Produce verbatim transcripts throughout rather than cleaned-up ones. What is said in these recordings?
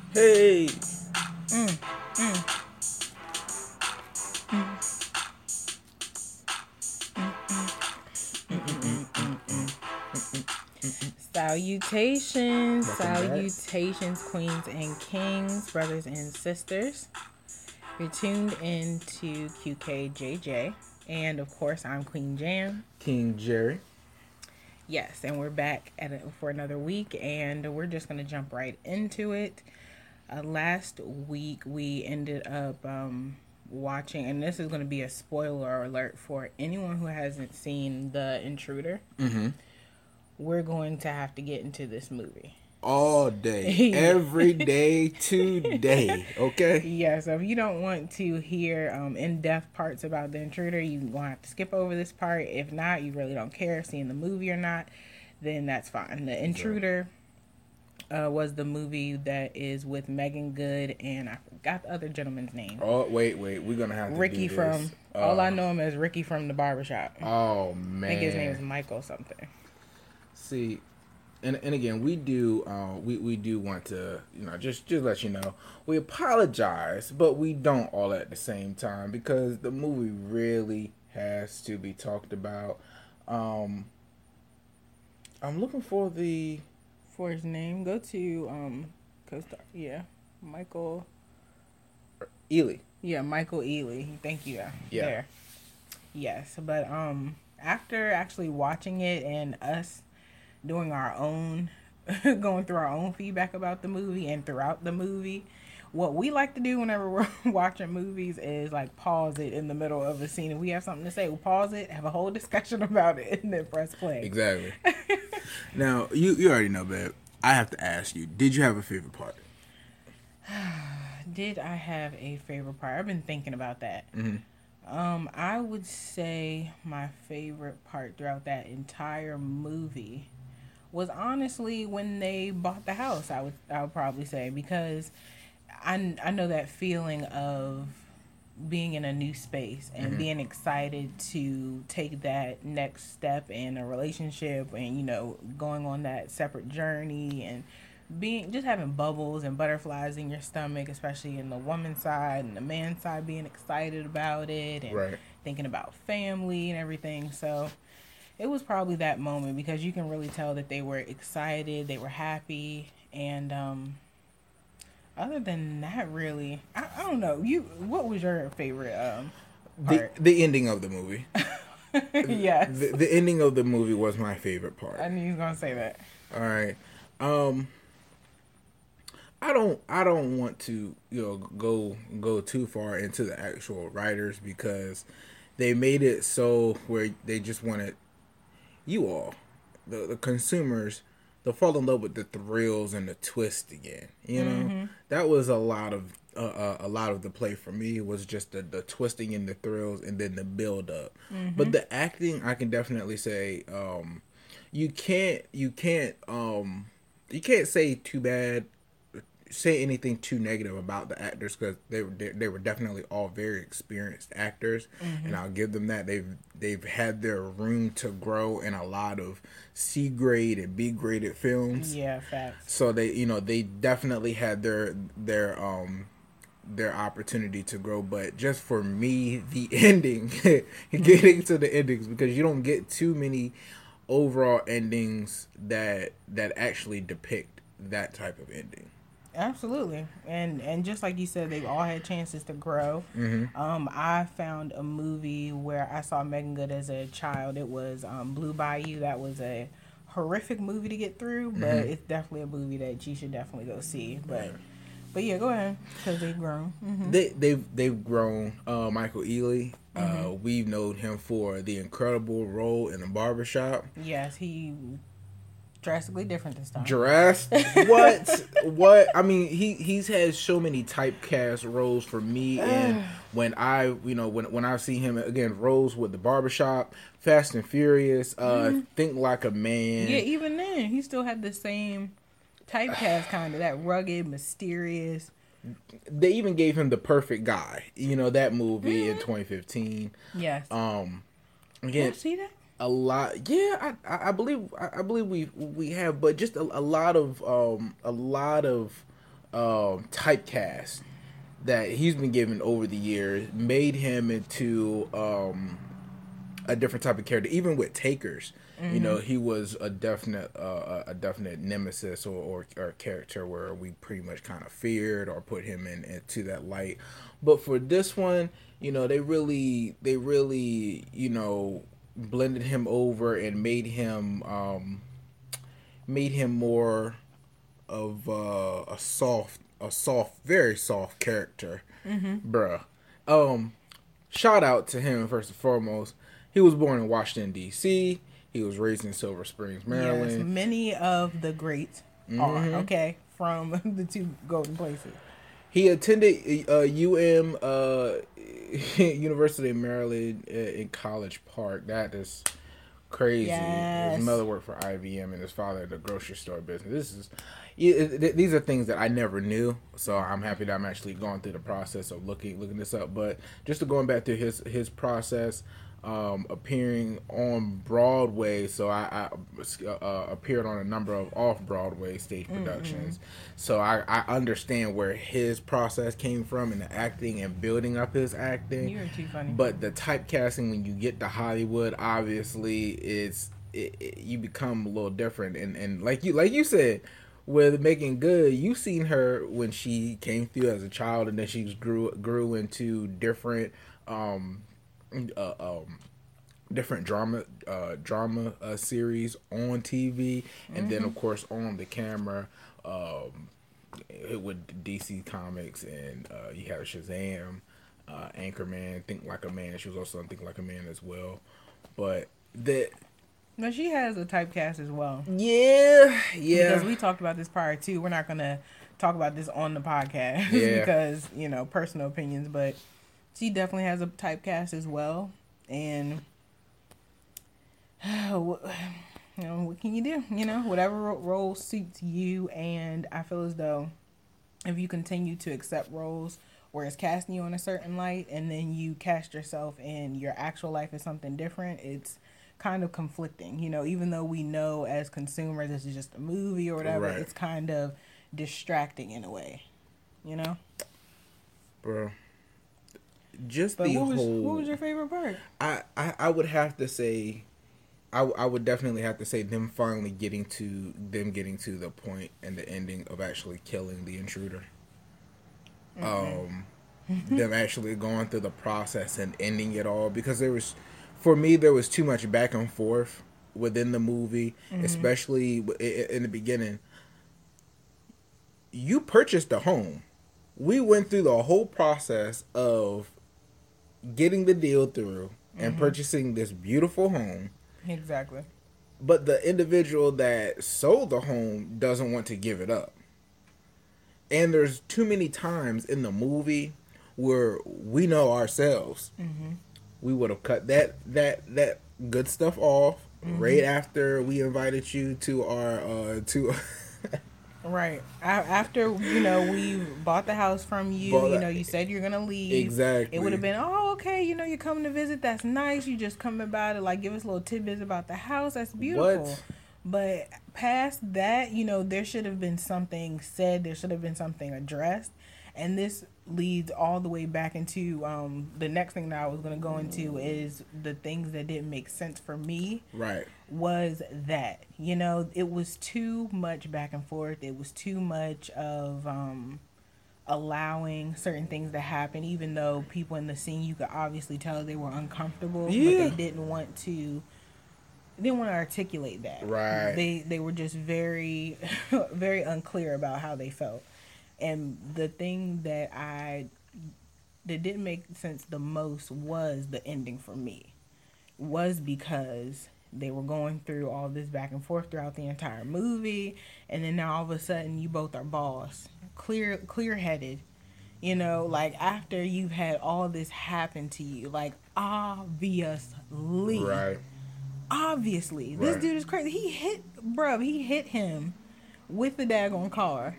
Hey. Mm, mm, mm, mm, mm, mm, mm. Salutations, Welcome back. salutations, queens and kings, brothers and sisters. You're tuned into Q K J J, and of course, I'm Queen Jam. King Jerry. Yes, and we're back at it for another week, and we're just gonna jump right into it. Uh, last week, we ended up um, watching, and this is going to be a spoiler alert for anyone who hasn't seen The Intruder. Mm-hmm. We're going to have to get into this movie. All day. Every day today. Okay? Yeah, so if you don't want to hear um, in-depth parts about The Intruder, you're going to have to skip over this part. If not, you really don't care seeing the movie or not, then that's fine. The Intruder uh, was the movie that is with Megan Good, and I forgot the other gentleman's name. Oh, wait, wait. We're going to have to Ricky do from, this. all Uh, I know him as Ricky from the barbershop. Oh, I man. think his name is Michael something. See, and and again, we do uh, we, we do want to, you know, just, just let you know, we apologize, but we don't all at the same time because the movie really has to be talked about. Um, I'm looking for the... For his name, go to, um, co-star, yeah, Michael, Ely. yeah, Michael Ealy. Thank you. Yeah. There. Yes, but um, after actually watching it and us doing our own, going through our own feedback about the movie and throughout the movie, what we like to do whenever we're watching movies is like pause it in the middle of a scene. If we have something to say, we'll pause it, have a whole discussion about it, and then press play. Exactly. Now, you, you already know, babe. I have to ask you, did you have a favorite part? Did I have a favorite part? I've been thinking about that. Mm-hmm. Um, I would say my favorite part throughout that entire movie was honestly when they bought the house. I would I would probably say because I, I know that feeling of being in a new space and Mm-hmm. being excited to take that next step in a relationship and, you know, going on that separate journey and being just having bubbles and butterflies in your stomach, especially in the woman's side and the man's side, being excited about it and Right. thinking about family and everything. So it was probably that moment because you can really tell that they were excited, they were happy, and um other than that, really, I, I don't know. You, what was your favorite um The part? the ending of the movie. Yes, The, the ending of the movie was my favorite part. I knew you were gonna say that. All right. Um I don't I don't want to, you know, go go too far into the actual writers because they made it so where they just wanted you all, the the consumers, to fall in love with the thrills and the twist again. You know, Mm-hmm. that was a lot of uh, uh, a lot of the play for me was just the, the twisting and the thrills and then the build up. Mm-hmm. But the acting, I can definitely say, um, you can't you can't um, you can't say too bad say anything too negative about the actors because they were they, they were definitely all very experienced actors, Mm-hmm. and I'll give them that. They've they've had their room to grow in a lot of C grade and B graded films. Yeah, facts. So they you know they definitely had their their um their opportunity to grow. But just for me, the ending, getting to the endings because you don't get too many overall endings that that actually depict that type of ending. Absolutely, and and just like you said, they've all had chances to grow. Mm-hmm. Um, I found a movie where I saw Megan Good as a child. It was um, Blue Bayou. That was a horrific movie to get through, but Mm-hmm. it's definitely a movie that you should definitely go see. But but yeah, go ahead because they've grown. Mm-hmm. They they've they've grown. Uh, Michael Ealy, uh, we've known him for the incredible role in the barbershop. Yes, he drastically different this time. Jurassic, what what? I mean, he he's had so many typecast roles for me, and when I you know when when I see him again, roles with the barbershop, Fast and Furious, uh, Think Like a Man. Yeah, even then, he still had the same typecast, kind of that rugged, mysterious. They even gave him The Perfect Guy. You know that movie in twenty fifteen. Yes. Um, Did again, you see that? a lot, yeah, I, I I believe, I, I believe we we have, but just a, a lot of, um, a lot of, um, typecast that he's been given over the years made him into um, a different type of character. Even with Takers, mm-hmm. you know, he was a definite uh, a definite nemesis or, or, or character where we pretty much kind of feared or put him in into that light. But for this one, you know, they really they really you know blended him over and made him um, made him more of uh, a soft a soft very soft character, mm-hmm. bruh. Um, shout out to him first and foremost. He was born in Washington, D C. He was raised in Silver Springs, Maryland. Yes, many of the greats mm-hmm. are, okay, from the two golden places. He attended uh, U M, uh, University of Maryland uh, in College Park. That is crazy. Yes. His mother worked for I B M and his father had a grocery store business. This is... These are things that I never knew, so I'm happy that I'm actually going through the process of looking looking this up. But just to going back through his his process, um, appearing on Broadway, so I, I uh, appeared on a number of off Broadway stage productions. Mm-hmm. So I, I understand where his process came from in the acting and building up his acting. You're too funny. But the typecasting when you get to Hollywood, obviously, it's it, it, you become a little different, and and like you like you said. With Meagan Good, you seen her when she came through as a child, and then she grew grew into different, um, uh, um, different drama uh, drama uh, series on T V, and mm-hmm. then of course on the camera, um, with D C Comics, and uh, you have Shazam, uh, Anchorman, Think Like a Man. She was also on Think Like a Man as well, but the. No, she has a typecast as well. Yeah, yeah. Because we talked about this prior too. We're not gonna talk about this on the podcast yeah. because you know personal opinions, but she definitely has a typecast as well. And you know what can you do? You know whatever role suits you. And I feel as though if you continue to accept roles where it's casting you in a certain light, and then you cast yourself in your actual life as something different, it's kind of conflicting, you know, even though we know as consumers this is just a movie or whatever, right. It's kind of distracting in a way, you know? Bro. Just but the what was, whole... What was your favorite part? I, I, I would have to say... I, I would definitely have to say them finally getting to... Them getting to the point and the ending of actually killing the intruder. Mm-hmm. Um, them actually going through the process and ending it all. Because there was... For me, there was too much back and forth within the movie, mm-hmm. especially in the beginning. You purchased a home. We went through the whole process of getting the deal through and mm-hmm. purchasing this beautiful home. Exactly. But the individual that sold the home doesn't want to give it up. And there's too many times in the movie where we know ourselves. Mm-hmm. We would have cut that that that good stuff off mm-hmm. right after we invited you to our uh to right after you know we bought the house from you. Bought you know you said you're gonna leave. Exactly. It would have been oh okay you know you're coming to visit. That's nice. You just coming about it like give us little tidbits about the house. That's beautiful. What? But past that, you know there should have been something said. There should have been something addressed. And this leads all the way back into um, the next thing that I was going to go into is the things that didn't make sense for me. Right. Was that, you know, it was too much back and forth. It was too much of um, allowing certain things to happen, even though people in the scene, you could obviously tell they were uncomfortable. Yeah. But they didn't want to... They didn't want to articulate that. Right. They, they were just very, very unclear about how they felt. And the thing that I that didn't make sense the most was the ending for me. Was because they were going through all this back and forth throughout the entire movie, and then now all of a sudden you both are boss, clear clear headed, you know, like after you've had all this happen to you, like obviously, right, obviously, right. This dude is crazy. He hit, bruh, he hit him with the daggone car.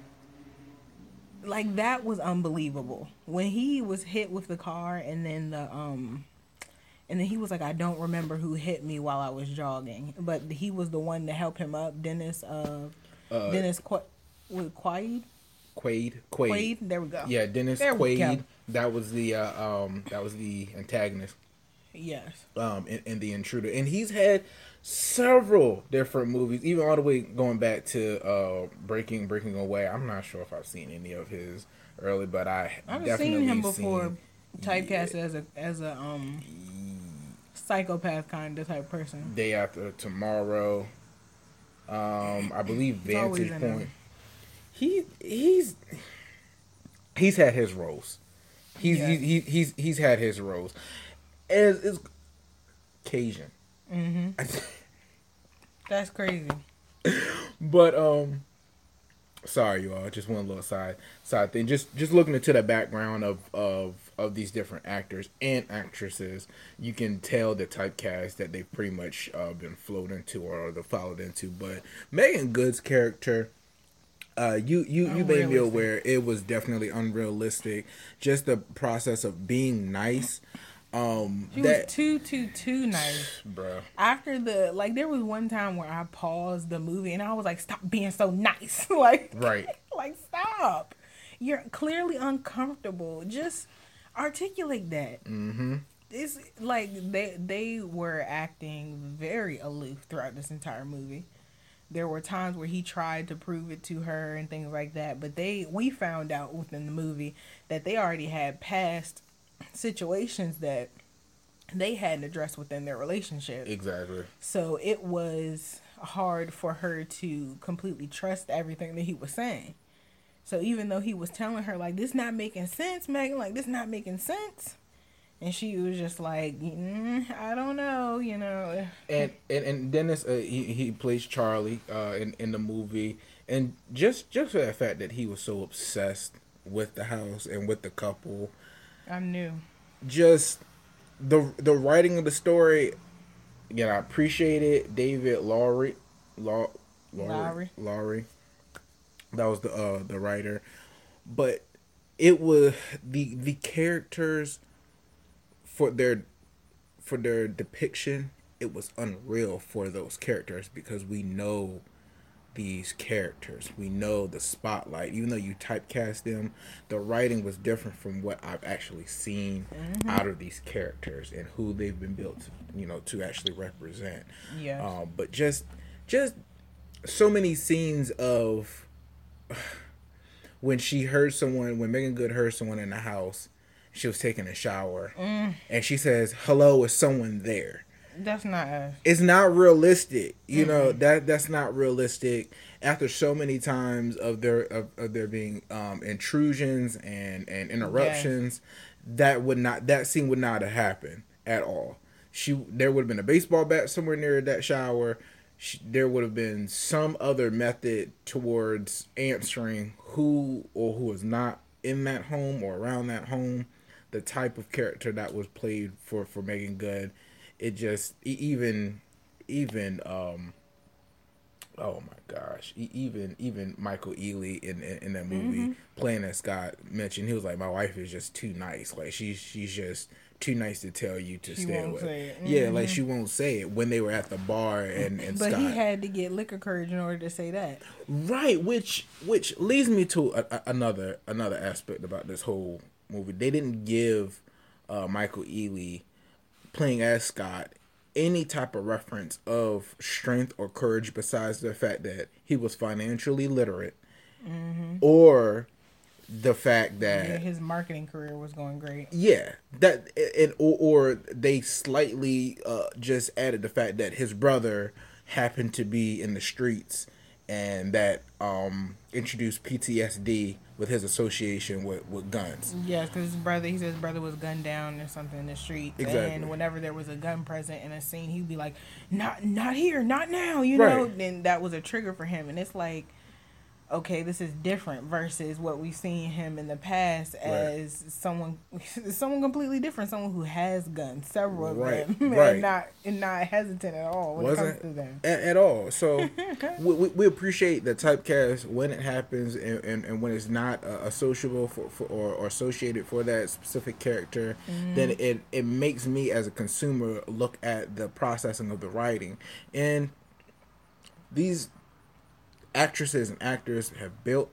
Like, that was unbelievable. When he was hit with the car and then the, um, and then he was like, I don't remember who hit me while I was jogging. But he was the one to help him up. Dennis, uh, uh Dennis Qu- Quaid? Quaid. Quaid. Quaid. There we go. Yeah, Dennis there Quaid. That was the uh, um that was the antagonist. Yes. Um, in, in The Intruder, and he's had several different movies, even all the way going back to uh Breaking Breaking Away. I'm not sure if I've seen any of his early, but I I've definitely seen him before, seen, typecast yeah, as a as a um psychopath kind of type person. Day After Tomorrow. Um, I believe Vantage Point. He he's he's had his roles. He's yeah. he's, he's he's he's had his roles. As is Cajun. Mm-hmm. That's crazy. But um, sorry, you all. Just one little side side thing. Just just looking into the background of of of these different actors and actresses, you can tell the typecast that they've pretty much uh, been flowed into or they're followed into. But Megan Good's character. Uh, you you, you made me aware it was definitely unrealistic. Just the process of being nice. Um, she that, was too too too nice, bro. After the like, there was one time where I paused the movie and I was like, "Stop being so nice!" like, right, like stop. You're clearly uncomfortable. Just articulate that. Mm-hmm. It's like they they were acting very aloof throughout this entire movie. There were times where he tried to prove it to her and things like that, but they we found out within the movie that they already had past situations that they hadn't addressed within their relationship. Exactly. So it was hard for her to completely trust everything that he was saying. So even though he was telling her, like, this not making sense, Megan, like, this not making sense. And she was just like, mm, I don't know, you know. And and, and Dennis, uh, he, he plays Charlie uh, in, in the movie. And just, just for the fact that he was so obsessed with the house and with the couple. I knew. Just the the writing of the story, again, I appreciate it. David Lowery, Law, Lowery, Lowery, that was the uh, the writer, but it was the the characters for their for their depiction. It was unreal for those characters because we know these characters. We know the spotlight. Even though you typecast them, the writing was different from what I've actually seen mm-hmm. out of these characters and who they've been built to, you know, to actually represent. Yeah. Um, but just, just so many scenes of when she heard someone, when Megan Good heard someone in the house, she was taking a shower, mm. and she says, "Hello, is someone there?" That's not us. It's not realistic. You mm-hmm. know, that that's not realistic. After so many times of there of, of there being um, intrusions and, and interruptions, yes. that would not that scene would not have happened at all. She there would have been a baseball bat somewhere near that shower. She, there would have been some other method towards answering who or who was not in that home or around that home. The type of character that was played for, for Megan Good. It just even even um oh my gosh even even Michael Ealy in in, in that movie mm-hmm. playing as Scott mentioned, he was like, my wife is just too nice, like she's she's just too nice to tell you to she stay won't away. Say it. Mm-hmm. Yeah, like she won't say it. When they were at the bar and and but Scott, he had to get liquor courage in order to say that, right? Which which leads me to a, a, another another aspect about this whole movie. They didn't give uh, Michael Ealy playing as Scott any type of reference of strength or courage besides the fact that he was financially literate mm-hmm. or the fact that yeah, his marketing career was going great. Yeah, that and or, or they slightly uh, just added the fact that his brother happened to be in the streets and that um, introduced P T S D with his association with, with guns. Yeah, because his brother, he said his brother was gunned down or something in the street. Exactly. And whenever there was a gun present in a scene, he'd be like, not not here, not now, you right. know? Then that was a trigger for him. And it's like, okay, this is different versus what we've seen him in the past as right. someone someone completely different, someone who has guns, several right. of them, right. and not and not hesitant at all when Wasn't it comes to them. At, at all. So we, we, we appreciate the typecast when it happens and, and, and when it's not uh, associable for, for or, or associated for that specific character, mm-hmm. then it, it makes me as a consumer look at the processing of the writing. And these actresses and actors have built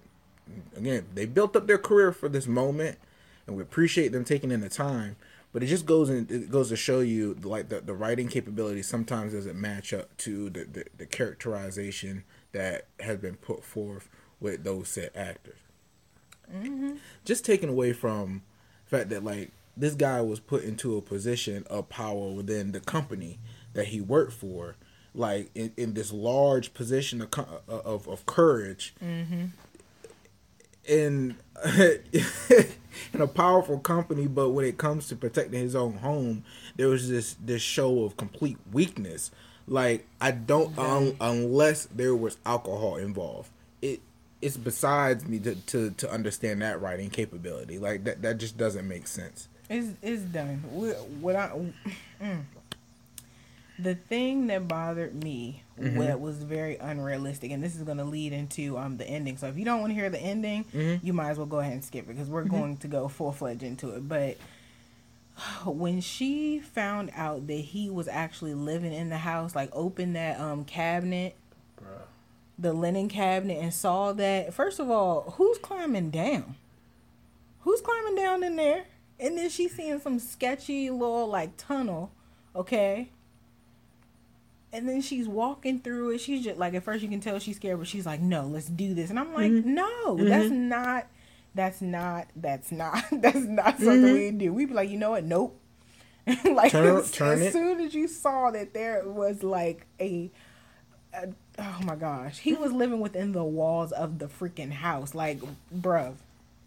again, they built up their career for this moment, and we appreciate them taking in the time. But it just goes in, it goes to show you like the, the writing capability sometimes doesn't match up to the, the, the characterization that has been put forth with those said actors. Mm-hmm. Just taken away from the fact that like this guy was put into a position of power within the company that he worked for, like in, in this large position of of, of courage, mm-hmm. in in a powerful company. But when it comes to protecting his own home, there was this this show of complete weakness. Like I don't okay. um, unless there was alcohol involved. It it's besides me to, to, to understand that writing capability. Like that that just doesn't make sense. It's it's done. What I mm, the thing that bothered me, mm-hmm. what was very unrealistic, and this is going to lead into um the ending. So if you don't want to hear the ending, mm-hmm. you might as well go ahead and skip it because we're mm-hmm. going to go full fledged into it. But when she found out that he was actually living in the house, like opened that um cabinet, bruh. the linen cabinet, and saw that, first of all, who's climbing down? Who's climbing down in there? And then she's seeing some sketchy little, like, tunnel, okay? And then she's walking through it. She's just, like, at first you can tell she's scared, but she's like, no, let's do this. And I'm like, mm-hmm. no, mm-hmm. that's not, that's not, that's not, that's not something mm-hmm. we do. We'd be like, you know what? Nope. like, turn, as, turn as soon as you saw that there was, like, a, a, oh, my gosh. He was living within the walls of the freaking house. Like, bruv.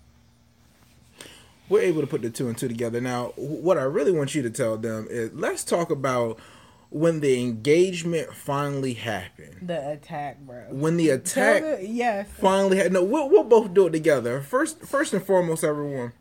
We're able to put the two and two together. Now, what I really want you to tell them is let's talk about when the engagement finally happened. The attack, bro. When the attack the, yes. finally had no, we'll we'll both do it together. First, first and foremost, everyone.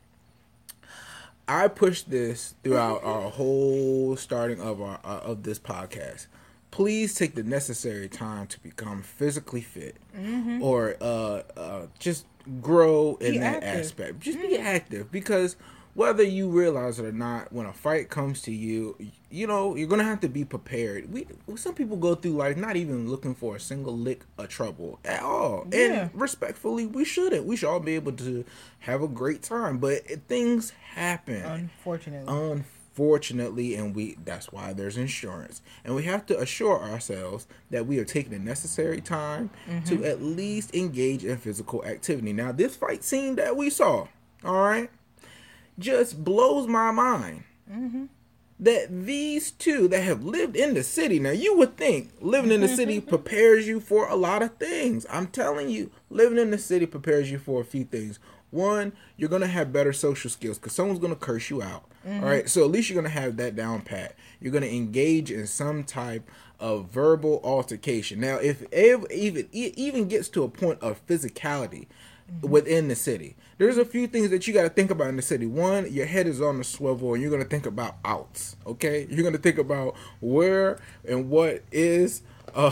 I pushed this throughout our whole starting of our uh, of this podcast. Please take the necessary time to become physically fit, mm-hmm. or uh, uh, just grow in be that active. aspect. Just mm-hmm. be active, because whether you realize it or not, when a fight comes to you, you know you're gonna have to be prepared. We some people go through life not even looking for a single lick of trouble at all, yeah. and respectfully, we shouldn't. We should all be able to have a great time, but things happen. Unfortunately. Unfortunately. Fortunately, and we that's why there's insurance, and we have to assure ourselves that we are taking the necessary time mm-hmm. to at least engage in physical activity. Now, this fight scene that we saw, all right, just blows my mind mm-hmm. that these two that have lived in the city, now you would think living in the city prepares you for a lot of things. I'm telling you, living in the city prepares you for a few things. One, you're going to have better social skills because someone's going to curse you out. Mm-hmm. All right. So at least you're going to have that down pat. You're going to engage in some type of verbal altercation. Now, if it even, it even gets to a point of physicality mm-hmm. within the city, there's a few things that you got to think about in the city. One, your head is on the swivel and you're going to think about outs. Okay. You're going to think about where and what is, uh,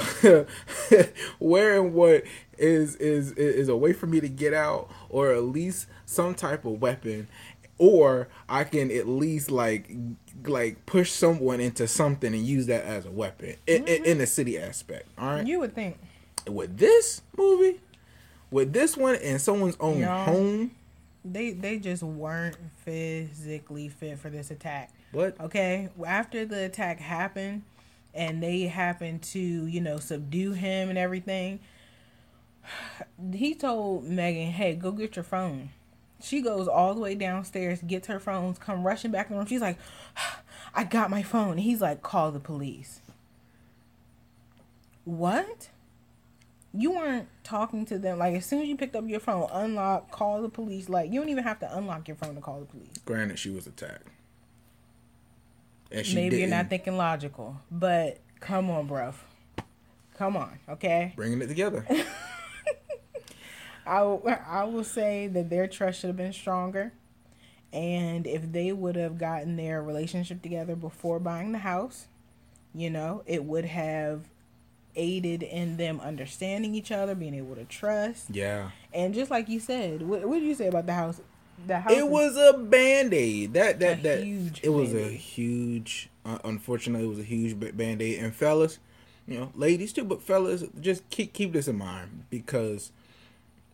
where and what is, is, is a way for me to get out, or at least some type of weapon. Or I can at least like like push someone into something and use that as a weapon in, mm-hmm. in the city aspect. All right. You would think with this movie, with this one in someone's own no, home, they they just weren't physically fit for this attack. What? Okay. After the attack happened, and they happened to you know subdue him and everything, he told Megan, "Hey, go get your phone." She goes all the way downstairs, gets her phones, come rushing back in the room. She's like, I got my phone. And he's like, call the police. What? You weren't talking to them. Like, as soon as you picked up your phone, unlock, call the police. Like, you don't even have to unlock your phone to call the police. Granted, she was attacked. And she Maybe didn't. You're not thinking logical. But come on, bruv. Come on, okay? Bringing it together. I, I will say that their trust should have been stronger. And if they would have gotten their relationship together before buying the house, you know, it would have aided in them understanding each other, being able to trust. Yeah. And just like you said, what, what did you say about the house? The house it was a Band-Aid. That, that, that, huge it was a huge, uh, unfortunately, it was a huge Band-Aid. And fellas, you know, ladies too, but fellas, just keep, keep this in mind, because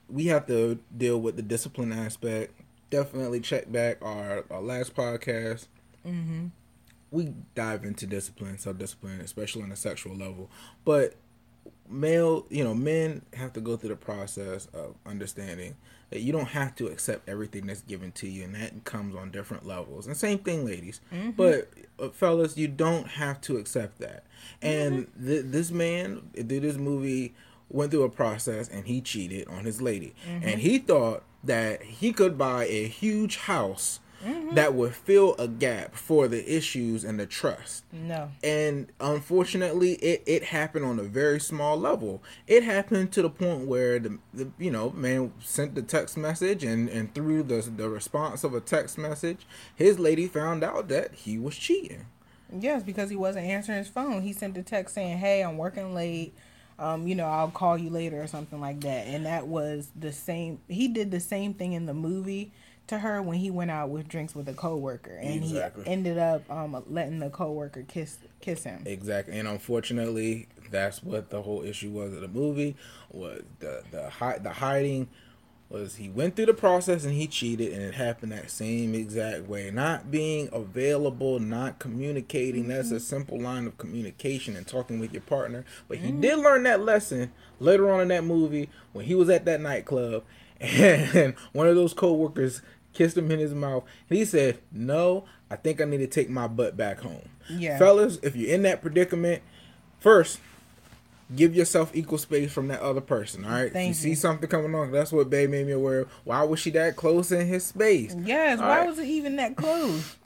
we have to deal with the discipline aspect. Definitely check back our, our last podcast. Mm-hmm. We dive into discipline, self-discipline, especially on a sexual level. But male, you know, men have to go through the process of understanding that you don't have to accept everything that's given to you, and that comes on different levels. And same thing, ladies. Mm-hmm. But uh, fellas, you don't have to accept that. And mm-hmm. th- this man did this movie, went through a process, and he cheated on his lady. Mm-hmm. And he thought that he could buy a huge house mm-hmm. that would fill a gap for the issues and the trust. No. And unfortunately, it, it happened on a very small level. It happened to the point where the, the you know, man sent the text message, and, and through the the response of a text message, his lady found out that he was cheating. Yes, because he wasn't answering his phone. He sent a text saying, "Hey, I'm working late. Um, you know, I'll call you later," or something like that. And that was the same. He did the same thing in the movie to her when he went out with drinks with a coworker, and exactly. he ended up um, letting the coworker kiss kiss him. Exactly, and unfortunately, that's what the whole issue was of the movie. Was the the hi- the hiding was he went through the process and he cheated, and it happened that same exact way. Not being available, not communicating. Mm-hmm. That's a simple line of communication and talking with your partner. But he mm-hmm. did learn that lesson later on in that movie when he was at that nightclub, and one of those coworkers kissed him in his mouth, and he said, "No, I think I need to take my butt back home." Yeah. Fellas, if you're in that predicament, first, give yourself equal space from that other person, all right? Thank if you, you see something coming on, that's what Babe made me aware of. Why was she that close in his space? Yes, all why right? was it even that close?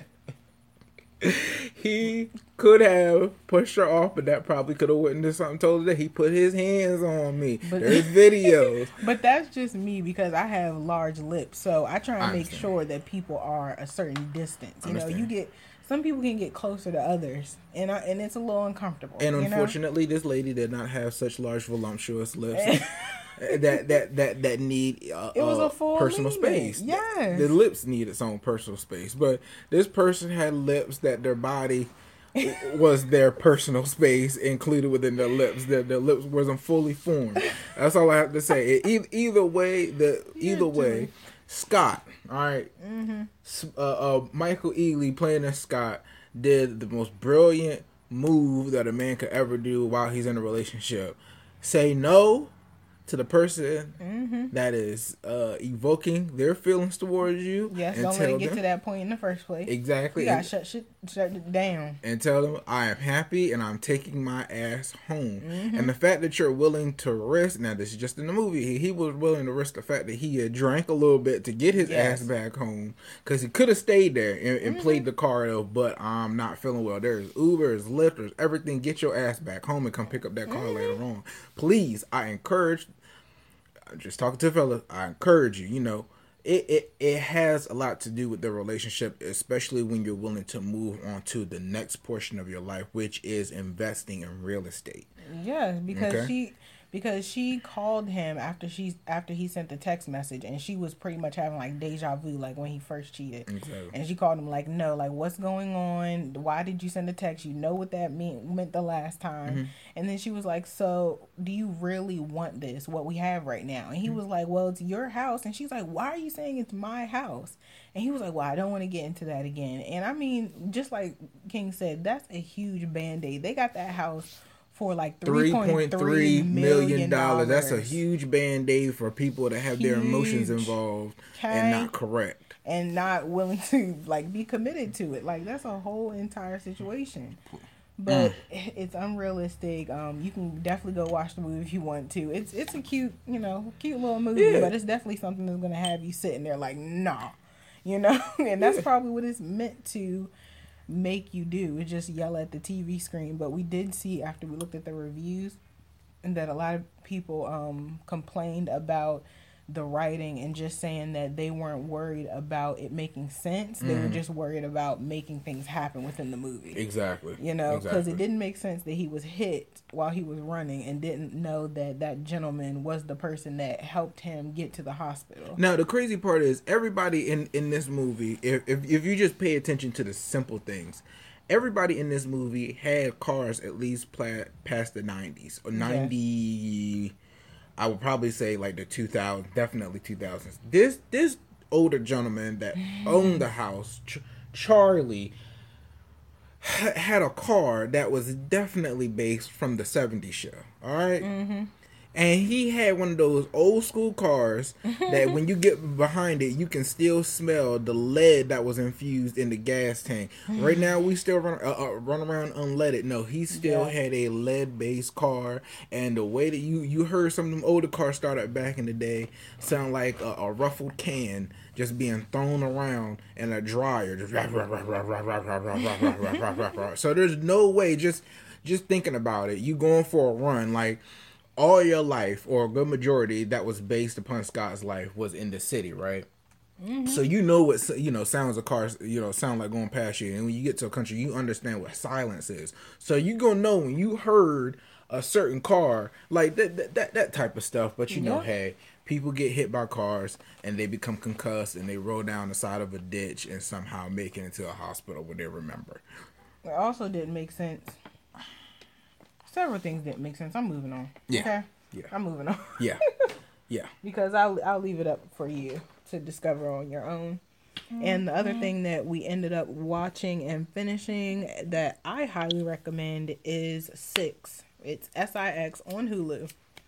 He could have pushed her off, but that probably could have witnessed something. Told her that he put his hands on me. But, there's videos. But that's just me because I have large lips, so I try and make sure that people are a certain distance. You know, you get some people can get closer to others, and I, and it's a little uncomfortable. And you unfortunately, know? This lady did not have such large, voluptuous lips. that that that that need uh, it was a full personal movement. Space. Yes, the lips need its own personal space, but this person had lips that their body was their personal space included within their lips. Their their lips wasn't fully formed. That's all I have to say. It, either way, the either way, Scott. All right, mm-hmm. uh, uh, Michael Ealy playing as Scott did the most brilliant move that a man could ever do while he's in a relationship. Say no to the person mm-hmm. that is uh, evoking their feelings towards you. Yes, don't let it get them, to that point in the first place. Exactly. You gotta shut shit, shut it down. And tell them, I am happy and I'm taking my ass home. Mm-hmm. And the fact that you're willing to risk, now this is just in the movie, he, he was willing to risk the fact that he had drank a little bit to get his yes. ass back home. Because he could have stayed there and, and mm-hmm. played the card of, but I'm not feeling well. There's Uber, there's Lyft, there's everything. Get your ass back home and come pick up that car mm-hmm. later on. Please, I encourage... Just talking to a fella, I encourage you, you know, it, it, it has a lot to do with the relationship, especially when you're willing to move on to the next portion of your life, which is investing in real estate. Yes, because okay? she because she called him after she after he sent the text message, and she was pretty much having like deja vu, like when he first cheated. Exactly. And she called him like, no, like what's going on? Why did you send a text? You know what that mean, meant the last time. Mm-hmm. And then she was like, so do you really want this, what we have right now? And he mm-hmm. was like, well, it's your house. And she's like, why are you saying it's my house? And he was like, well, I don't want to get into that again. And I mean, just like King said, that's a huge Band-Aid. They got that house for like three point three million dollars. That's a huge Band-Aid for people that have huge. Their emotions involved okay. and not correct. And not willing to like be committed to it. Like that's a whole entire situation. But mm. it's unrealistic. Um, you can definitely go watch the movie if you want to. It's it's a cute, you know, cute little movie, yeah. but it's definitely something that's gonna have you sitting there like, nah. You know? And that's yeah. probably what it's meant to make you do, is just yell at the T V screen. But we did see after we looked at the reviews and that a lot of people um complained about the writing and just saying that they weren't worried about it making sense. They mm. were just worried about making things happen within the movie. Exactly. You know, because exactly. it didn't make sense that he was hit while he was running and didn't know that that gentleman was the person that helped him get to the hospital. Now, the crazy part is everybody in, in this movie, if, if if you just pay attention to the simple things, everybody in this movie had cars at least pla- past the nineties or ninety... I would probably say like the two thousands, definitely two thousands. This this older gentleman that owned the house, Ch- Charlie, ha- had a car that was definitely based from the seventies show. All right? Mm-hmm. And he had one of those old school cars that when you get behind it, you can still smell the lead that was infused in the gas tank. Right now, we still run uh, uh, run around unleaded. No, he still Yeah. had a lead-based car. And the way that you, you heard some of them older cars started back in the day sound like a, a ruffled can just being thrown around in a dryer. Just so there's no way, just just thinking about it, you going for a run, like, all your life, or a good majority that was based upon Scott's life, was in the city, right? Mm-hmm. So you know what, you know, sounds of cars, you know, sound like going past you. And when you get to a country, you understand what silence is. So you gonna know when you heard a certain car, like that that, that, that type of stuff. But you know, Yeah. hey, people get hit by cars and they become concussed and they roll down the side of a ditch and somehow make it into a hospital where they remember. It also didn't make sense. Several things didn't make sense. I'm moving on. Yeah. Okay. Yeah. I'm moving on. Yeah. Yeah. Because I'll I'll leave it up for you to discover on your own. And the other thing that we ended up watching and finishing that I highly recommend is Six. It's S I X on Hulu.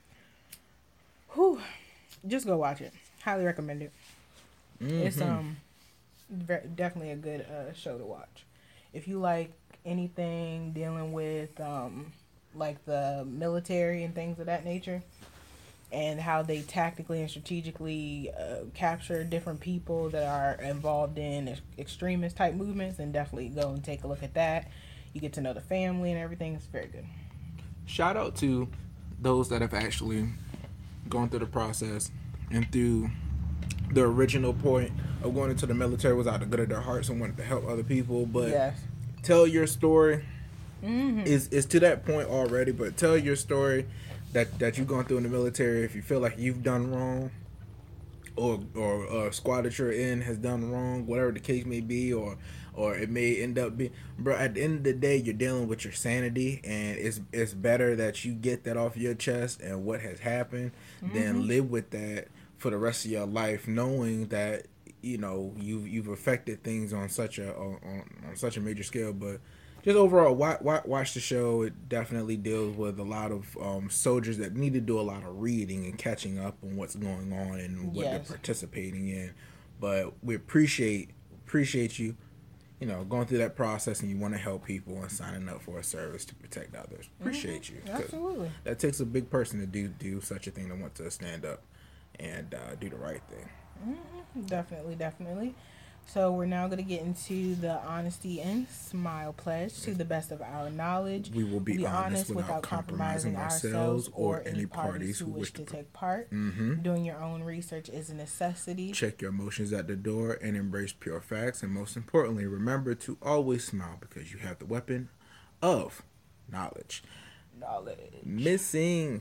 Whew. Just go watch it. Highly recommend it. Mm-hmm. It's um ve- definitely a good uh, show to watch. If you like anything dealing with um like the military and things of that nature, and how they tactically and strategically uh, capture different people that are involved in ex- extremist type movements, then definitely go and take a look at that. You get to know the family and everything. It's very good. Shout out to those that have actually gone through the process and through the original point of going into the military was out of the good of their hearts and wanted to help other people. But Yes. tell your story. Mm-hmm. Is is to that point already, but tell your story that that you've gone through in the military. If you feel like you've done wrong, or or a squad that you're in has done wrong, whatever the case may be, or or it may end up being, bro, at the end of the day, you're dealing with your sanity, and it's it's better that you get that off your chest and what has happened, mm-hmm. than live with that for the rest of your life, knowing that, you know, you've you've affected things on such a on, on such a major scale. But just overall, watch, watch the show. It definitely deals with a lot of um, soldiers that need to do a lot of reading and catching up on what's going on and what yes. they're participating in. But we appreciate appreciate you, you know, going through that process, and you want to help people and signing up for a service to protect others. Appreciate mm-hmm. you. Absolutely. That takes a big person to do do such a thing, to want to stand up and uh, do the right thing. Mm-hmm. Definitely, definitely. So we're now going to get into the honesty and smile pledge. To the best of our knowledge, we will be, we'll be honest, honest without, without compromising, compromising ourselves or any parties who wish to take part. Mm-hmm. Doing your own research is a necessity. Check your emotions at the door and embrace pure facts. And most importantly, remember to always smile, because you have the weapon of knowledge. Knowledge. Missing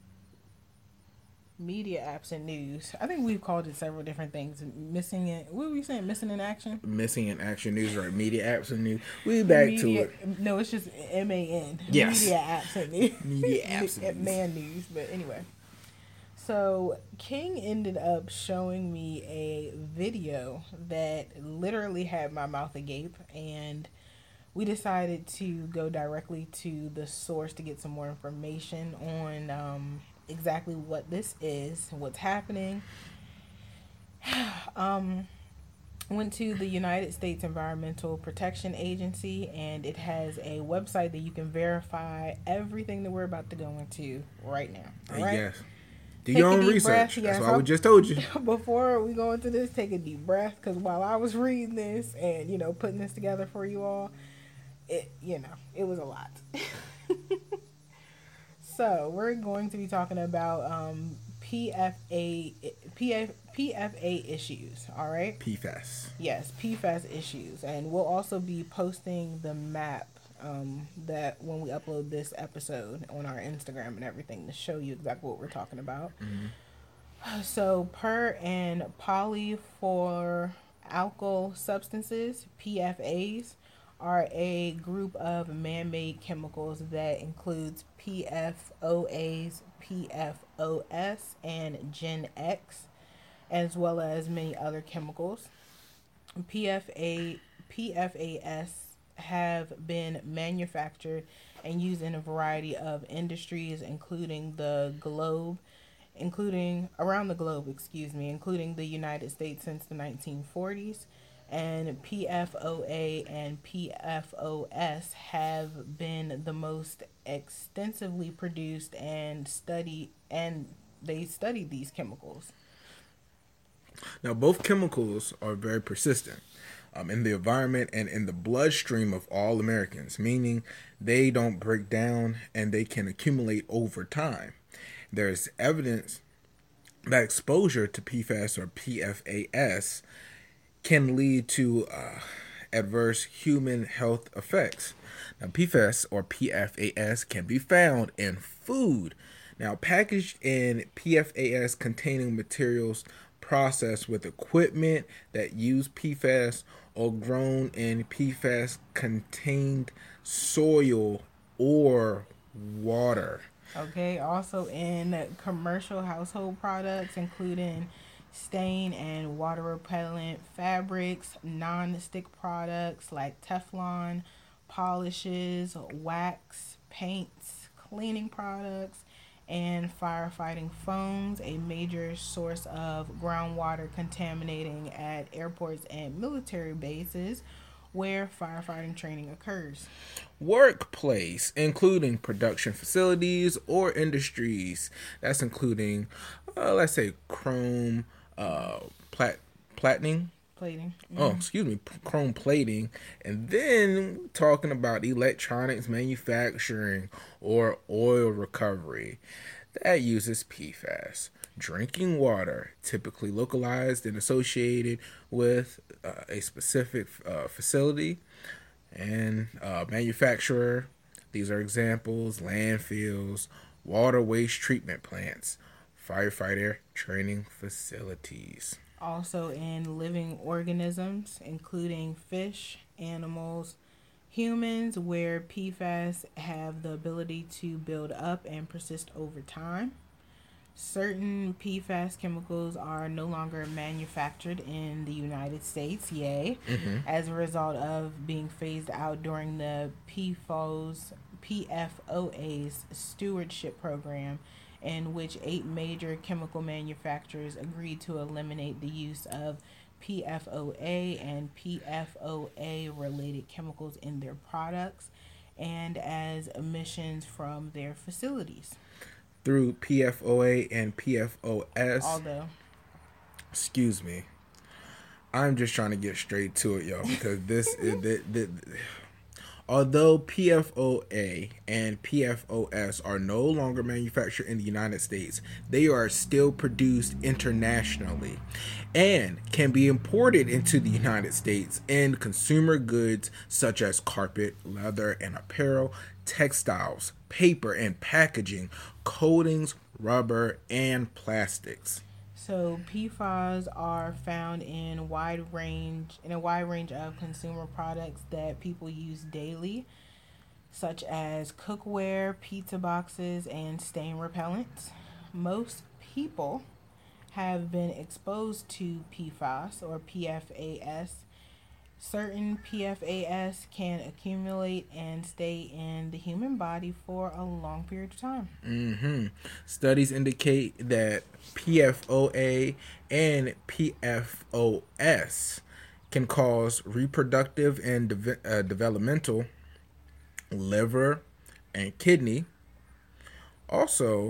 media apps and news. I think we've called it several different things. Missing it. What were you saying? Missing in action. Missing in action news, right? Media apps and news. We back media, to it. No, it's just M A N. Yes. Media apps and news. Media apps and news. Man news. But anyway, so King ended up showing me a video that literally had my mouth agape, and we decided to go directly to the source to get some more information on um, exactly what this is, what's happening. um, went to the United States Environmental Protection Agency, and it has a website that you can verify everything that we're about to go into right now. All right? Yes. Do take your own research. Breath. That's yes, why we just told you. Before we go into this, take a deep breath, because while I was reading this and, you know, putting this together for you all, it, you know, it was a lot. So we're going to be talking about um, P F A, P F, P F A issues, all right? P FAS. Yes, P FAS issues. And we'll also be posting the map um, that when we upload this episode on our Instagram and everything to show you exactly what we're talking about. Mm-hmm. So per and polyfluoroalkyl substances, P F As, are a group of man-made chemicals that includes P F O As, P F O S, and Gen X, as well as many other chemicals. P F A, P F A S have been manufactured and used in a variety of industries, including the globe, including around the globe, excuse me, including the United States since the nineteen forties. And P F O A and P F O S have been the most extensively produced and studied, and they studied these chemicals. Now, both chemicals are very persistent um, in the environment and in the bloodstream of all Americans, meaning they don't break down and they can accumulate over time. There's evidence that exposure to P F A S or P F A S can lead to uh, adverse human health effects. Now, P F A S or P F A S can be found in food. Now, packaged in P F A S containing materials processed with equipment that use P F A S or grown in P F A S contained soil or water. Okay, also in commercial household products, including stain and water repellent fabrics, non-stick products like Teflon, polishes, wax, paints, cleaning products, and firefighting foams, a major source of groundwater contaminating at airports and military bases where firefighting training occurs. Workplace, including production facilities or industries. That's including, uh, let's say, chrome uh, plat- plating. Plating. Mm-hmm. Oh, excuse me, chrome plating. And then talking about electronics manufacturing or oil recovery. That uses P F A S. Drinking water, typically localized and associated with uh, a specific uh, facility and uh, manufacturer. These are examples: landfills, water waste treatment plants, firefighter training facilities. Also in living organisms, including fish, animals, humans, where P F A S have the ability to build up and persist over time. Certain P F A S chemicals are no longer manufactured in the United States, yay, mm-hmm. as a result of being phased out during the P F O A's, P F O A's stewardship program, in which eight major chemical manufacturers agreed to eliminate the use of P F O A and P F O A related chemicals in their products and as emissions from their facilities. Through P F O A and P F O S. Although, excuse me, I'm just trying to get straight to it, y'all, because this is the, the, although P F O A and P F O S are no longer manufactured in the United States, they are still produced internationally and can be imported into the United States in consumer goods such as carpet, leather and apparel, textiles, paper and packaging, coatings, rubber, and plastics. So P F A S are found in wide range in a wide range of consumer products that people use daily, such as cookware, pizza boxes, and stain repellents. Most people have been exposed to P F A S or P F A S. Certain P F A S can accumulate and stay in the human body for a long period of time. Mm-hmm. Studies indicate that P F O A and P F O S can cause reproductive and de- uh, developmental, liver, and kidney. Also,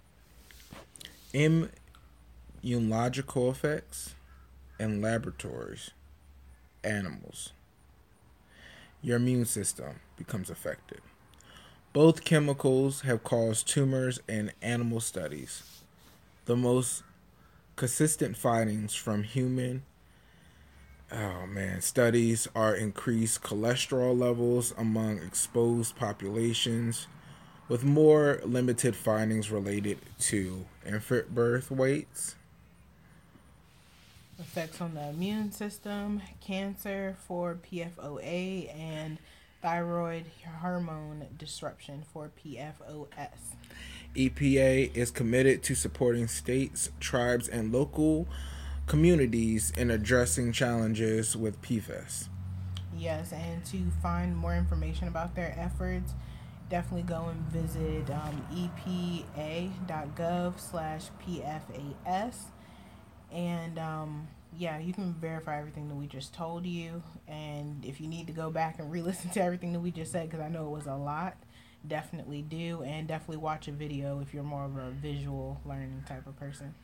immunological effects in laboratories. Animals. Your immune system becomes affected. Both chemicals have caused tumors in animal studies. The most consistent findings from human oh man studies are increased cholesterol levels among exposed populations, with more limited findings related to infant birth weights. effects on the immune system, cancer for P F O A, and thyroid hormone disruption for P F O S. E P A is committed to supporting states, tribes, and local communities in addressing challenges with P F A S. Yes, and to find more information about their efforts, definitely go and visit um, epa.gov slash PFAS. And um, yeah, you can verify everything that we just told you. And if you need to go back and re-listen to everything that we just said, because I know it was a lot, definitely do. And definitely watch a video if you're more of a visual learning type of person.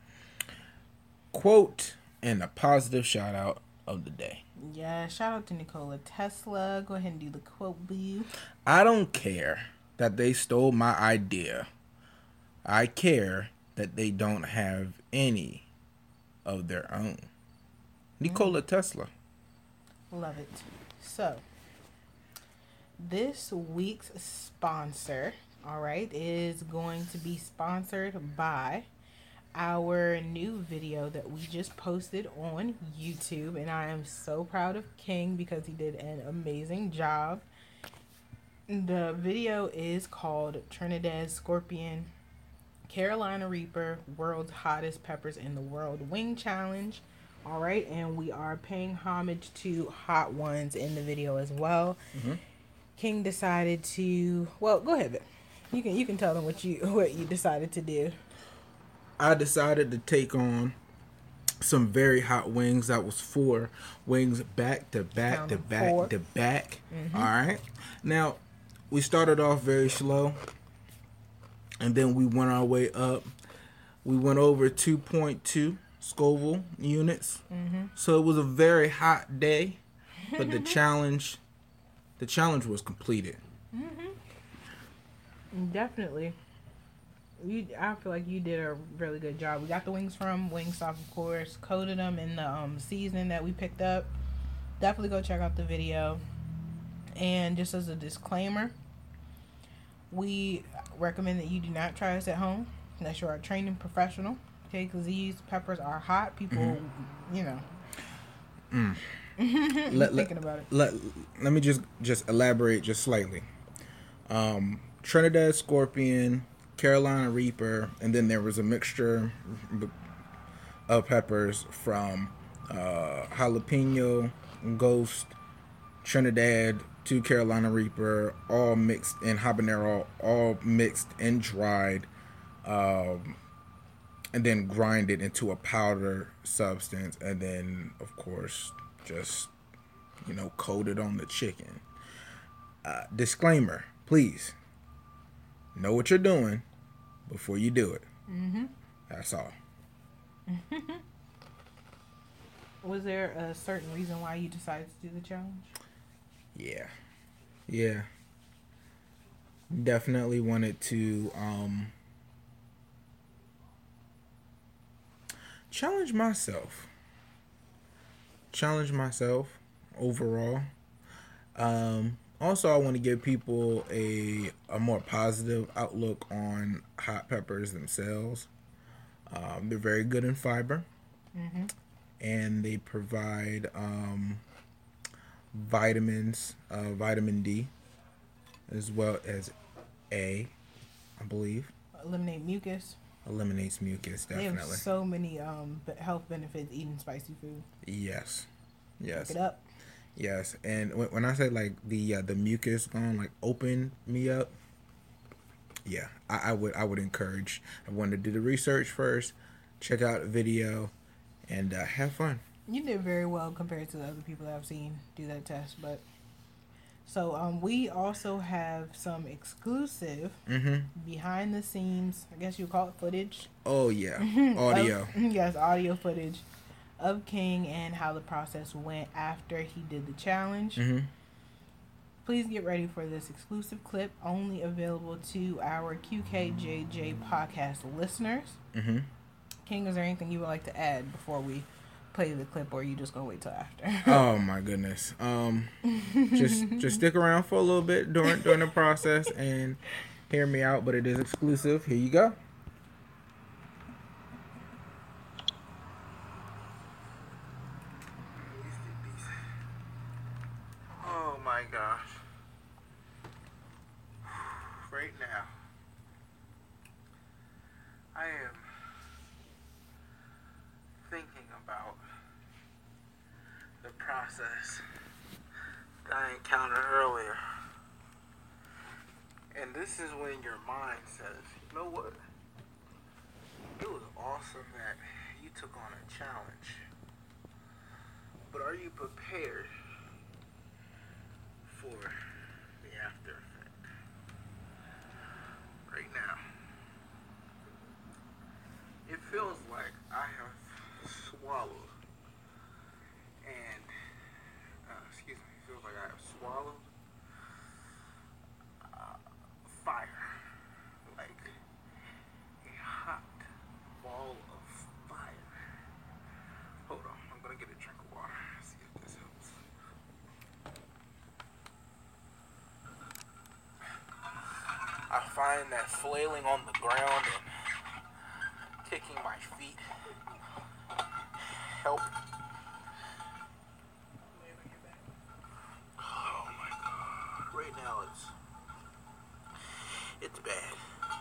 Quote and a positive shout out of the day. Yeah, shout out to Nikola Tesla. Go ahead and do the quote, boo. I don't care that they stole my idea. I care that they don't have any of their own. Nikola mm. Tesla. Love it. So, this week's sponsor, all right, is going to be sponsored by our new video that we just posted on YouTube, and I am so proud of King because he did an amazing job. The video is called Trinidad Scorpion, Carolina Reaper, World's Hottest Peppers in the World Wing Challenge. All right, and we are paying homage to Hot Ones in the video as well. Mm-hmm. King decided to, well, go ahead, you can you can tell them what you what you decided to do. I decided to take on some very hot wings. That was four wings back to back Count to back four. to back. Mm-hmm. All right. Now, we started off very slow, and then we went our way up. We went over two point two Scoville units. Mm-hmm. So it was a very hot day, but the challenge, the challenge was completed. Mm-hmm. Definitely. You, I feel like you did a really good job. We got the wings from Wingstop, of course. Coated them in the um, seasoning that we picked up. Definitely go check out the video. And just as a disclaimer, we recommend that you do not try this at home unless you're a trained professional. Okay, because these peppers are hot. People, mm-hmm. you know, mm. let, thinking about it. Let, let me just, just elaborate just slightly. Um, Trinidad Scorpion, Carolina Reaper, and then there was a mixture of peppers from uh, jalapeno, Ghost, Trinidad, to Carolina Reaper, all mixed in habanero, all mixed and dried, um, and then grinded into a powder substance, and then of course just, you know, coated on the chicken. Uh, disclaimer, please. Know what you're doing before you do it. Mm-hmm. That's all. Was there a certain reason why you decided to do the challenge? Yeah. Yeah. Definitely wanted to um, challenge myself. Challenge myself overall. Um... Also, I want to give people a a more positive outlook on hot peppers themselves. Um, they're very good in fiber, mm-hmm. and they provide um, vitamins, uh, vitamin D, as well as A, I believe. Eliminate mucus. Eliminates mucus, definitely. They have so many um, health benefits eating spicy food. Yes. Yes. Look it up. Yes, and when I say like the uh, the mucus gone like open me up, yeah, I, I would I would encourage everyone to do the research first, check out the video, and uh, have fun. You did very well compared to the other people that I've seen do that test. But so um, we also have some exclusive mm-hmm. behind the scenes, I guess you call it footage. Oh yeah, audio. of, yes, audio footage of King and how the process went after he did the challenge. Mm-hmm. Please get ready for this exclusive clip, only available to our Q K J J podcast listeners. Mm-hmm. King, is there anything you would like to add before we play the clip, or are you just gonna wait till after? Oh my goodness. Um, just just stick around for a little bit during during the process and hear me out. But it is exclusive. Here you go. gosh. Right now, I am thinking about the process that I encountered earlier. And this is when your mind says, you know what? It was awesome that you took on a challenge. But are you prepared for the after effect? Right now, it feels like I have swallowed and, uh, excuse me, it feels like I have swallowed uh, fire, like a hot ball of fire. Hold on, I'm gonna get a drink of water, see if this helps. I find that flailing on the ground and kicking my feet help. Oh my god. Right now it's it's bad.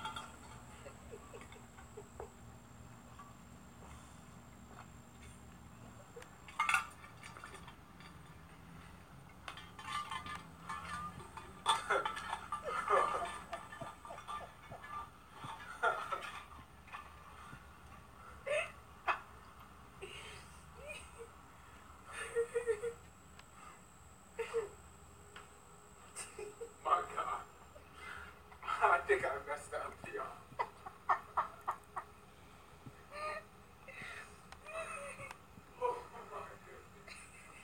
My god. I think I messed up, y'all. Oh my goodness.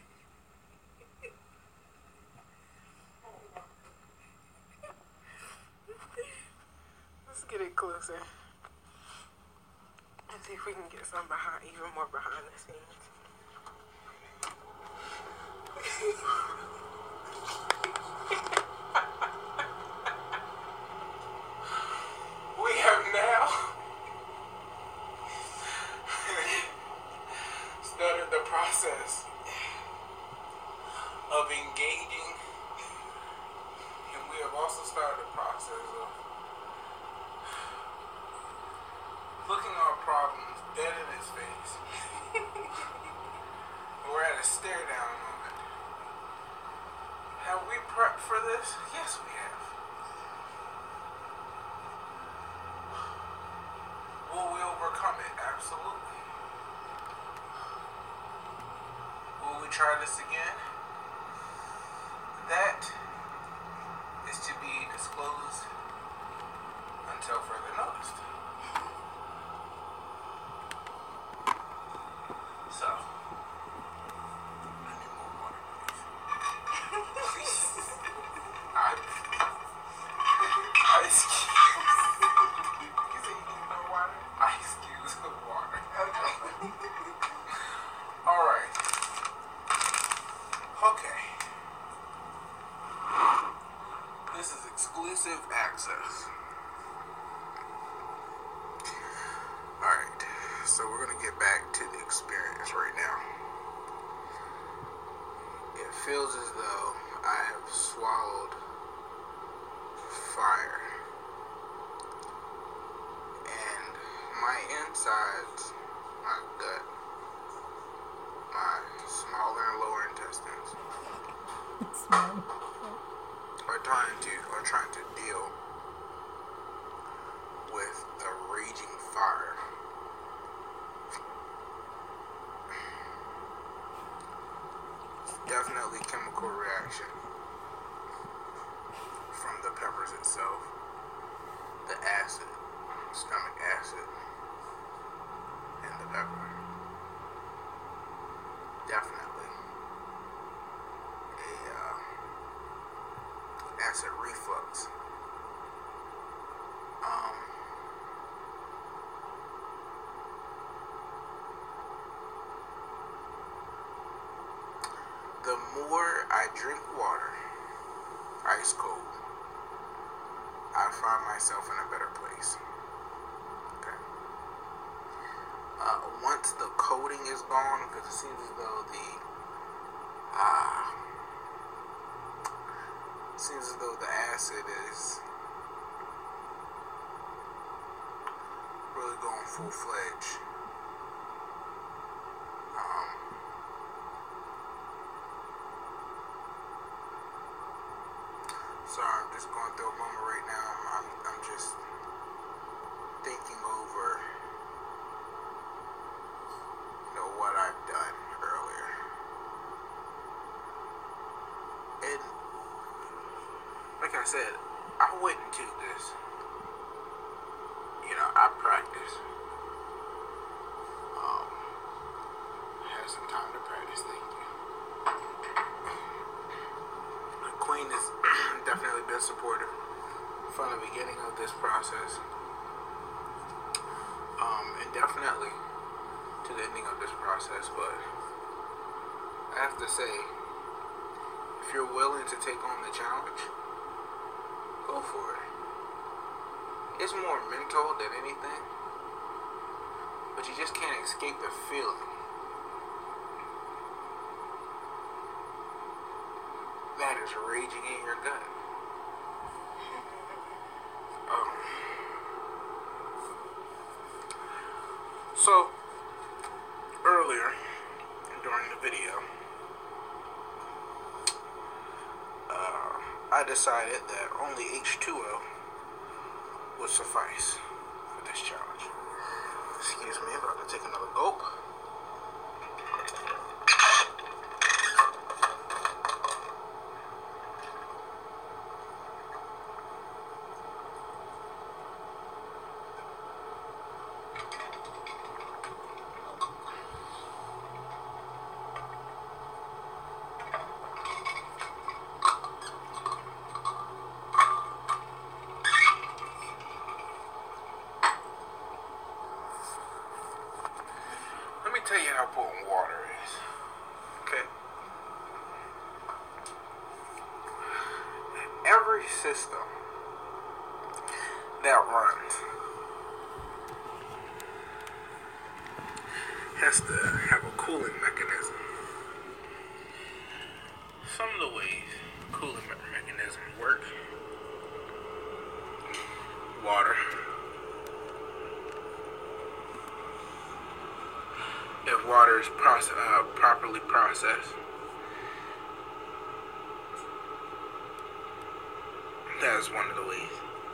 Let's get it closer and see if we can get some behind, even more behind the scenes. We have now started the process of engaging, and we have also started the process of looking our problems dead in its face. We're at a stare down moment. Have we prepped for this? Yes, we have. Will we overcome it? Absolutely. Will we try this again? That is to be disclosed until further notice. So, I need more water, please. Please. I, ice cubes. You say you need more water? Ice cubes of water. Okay. Alright. Okay. This is exclusive access. Alright. So we're going to get back to the experience right now. It feels as though I have swallowed fire. And my insides, my gut, my smaller and lower intestines are trying to are trying to deal with a raging fire. Definitely chemical reaction from the peppers itself, the acid, stomach acid, and the pepper. Definitely a uh, acid reflux. Um, the more I drink water, ice cold, I find myself in a better place. Okay. Uh, once the coating is gone, because it seems as though the uh, Seems as though the acid is really going full fledged. Um, sorry, I'm just going through a moment right now. I'm, I'm just thinking over, you know, what I've done earlier. And like I said, I wouldn't do this. You know, I practice. Um, had some time to practice. Thank you. The Queen has definitely been supportive from the beginning of this process, um, and definitely to the ending of this process. But I have to say, if you're willing to take on the challenge, go for it. It's more mental than anything, but you just can't escape the feeling that is raging in your gut. Um, so, earlier during the video, uh, I decided that only H two O would suffice for this challenge. Excuse me, I'm about to take another gulp. Let me tell you how potent water is. Okay? Every system that runs has to have a cooling mechanism. Some of the ways cooling me- mechanisms work: water. If water is proce- uh, properly processed, that is one of the ways.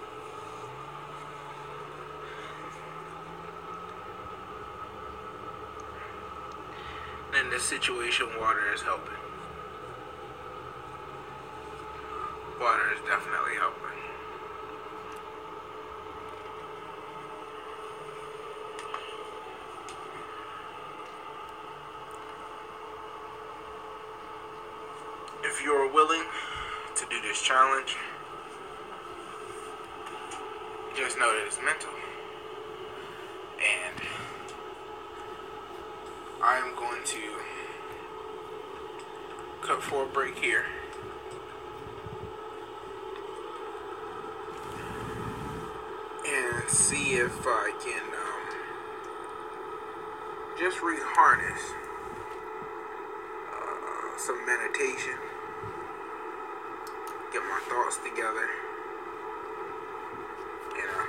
In this situation, water is helping. Water is definitely helping. If you're willing to do this challenge, just know that it's mental. And I am going to cut for a break here. And see if I can um, just reharness uh, some meditation. Get my thoughts together. You know.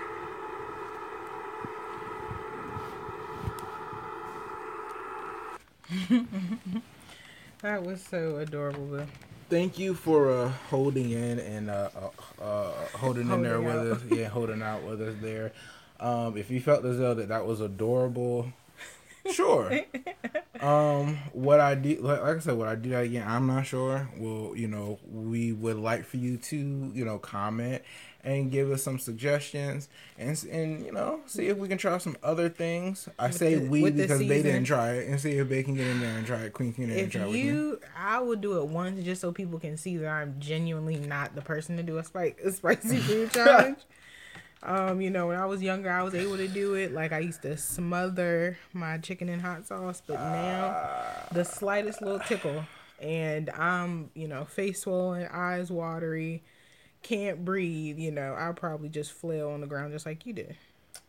That was so adorable, Bill. Thank you for uh, holding in and uh, uh, uh, holding in there Holding with out. us. Yeah, holding out with us there. Um, if you felt as though that that was adorable, sure. Um, what I do, like like I said, what I do that again, I'm not sure. Well, you know, we would like for you to, you know, comment and give us some suggestions, and and you know, see if we can try some other things. I With say the- we with the because they season. didn't try it, and see if they can get in there and try it. Queen can get in and If try it with me. you, I would do it once just so people can see that I'm genuinely not the person to do a, spice, a spicy food challenge. Um, you know, when I was younger, I was able to do it. Like, I used to smother my chicken in hot sauce, but now the slightest little tickle, and I'm, you know, face swollen, eyes watery, can't breathe. You know, I'll probably just flail on the ground just like you did.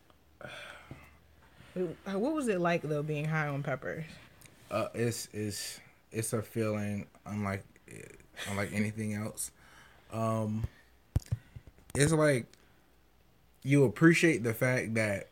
What was it like though, being high on peppers? Uh, it's it's it's a feeling unlike unlike anything else. Um, it's like you appreciate the fact that